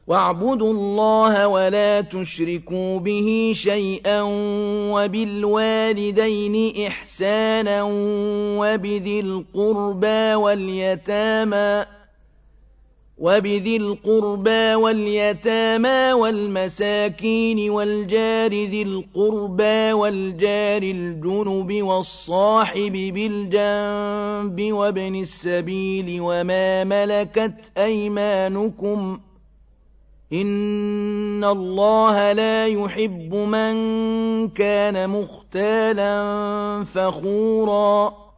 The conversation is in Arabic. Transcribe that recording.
واعبدوا الله ولا تشركوا به شيئا وبالوالدين إحسانا وبذي القربى واليتامى والمساكين والجار ذي القربى والجار الجنب والصاحب بالجنب وابن السبيل وما ملكت أيمانكم إن الله لا يحب من كان مختالا فخورا